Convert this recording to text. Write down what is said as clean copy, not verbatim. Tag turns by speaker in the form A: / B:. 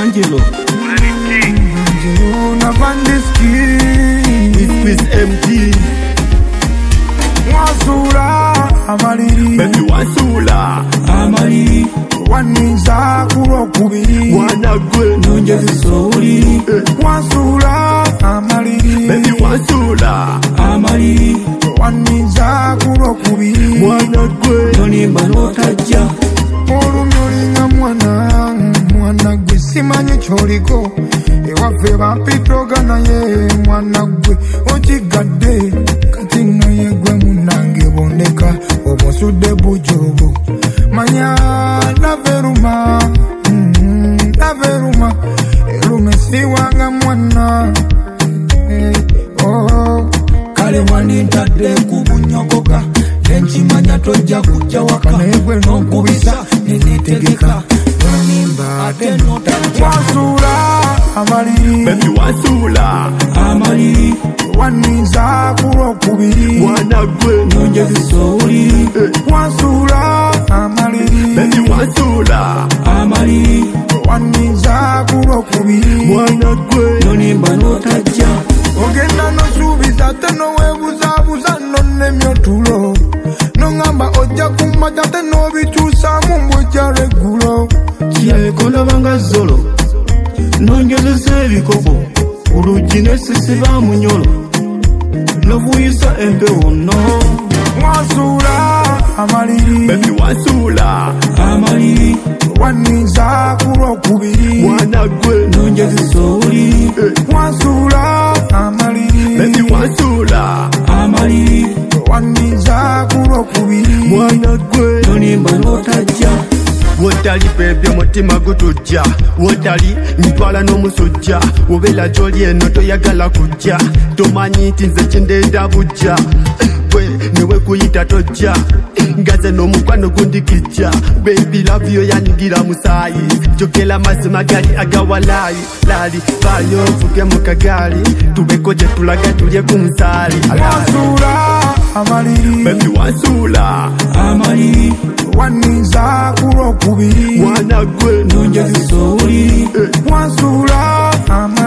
A: Angelo
B: Navandiski
A: With MD
B: Wasula Amaliri
A: Baby Wasula
B: Amaliri Waniza kurokubiri
A: Wanagwe
B: Nongezi souli Wasula Amaliri
A: Baby Wasula
B: Amaliri Waniza kurokubiri
A: Wanagwe
B: Nonimba notajja Olumyolinga mwana gwe simanyi kyoliko ewaffe bampitoga naye mwana gwe okigadde kati naye gwe munange bondeka obosudde bujobo manya laveruma erume siwanga mwana kale wanintadde ku bunyogoga nenkimanya tojja kujja waka naye gwe nonkubisa nenetegeka nonimba ate notajja Wasula Amaliri
A: Baby Wasula
B: Amaliri waniza kurokubiri
A: Wanagwe
B: nongezi souli Wasula Amaliri
A: Baby Wasula
B: Amaliri waniza kurokubiri
A: Wanagwe
B: nonimba notajja ogenda nosuubiza te nowebuzabuza nonnemyo tulo nongamba ojja kumata te nobikyusamu mbwejja regulo
A: kiyayekolabanga zolo nongezesa ebikopo olugi nesisiba munyolo novuyisa empewo no
B: Wasula Amaliri
A: Baby Wasula
B: Amaliri waniza kurokubiri
A: Wanagwe
B: nongezi souli Wasula Amaliri
A: Baby Wasula
B: Amaliri waniza kurokubiri
A: Wanagwe
B: nonimba notajja
A: wotali bebe mutima gutujja wotali ntwala n'omusujja wobeera gy'oli eno toyagala kujja tomanyi nti nze kindeeta bujja gwe newe kuyita tojja ngaze n'omukwano gundikijja baby love yo yanyigira musaayi jogera mazima gali agawalayi lali bayo ovuge mu kagaali tubeko gye tulaga tulye ku musaali
B: Wasula Amaliri
A: baby Wasula
B: Amaliri waniza kurokubiri
A: Wanagwe
B: nongezi souli Wasula Amaliri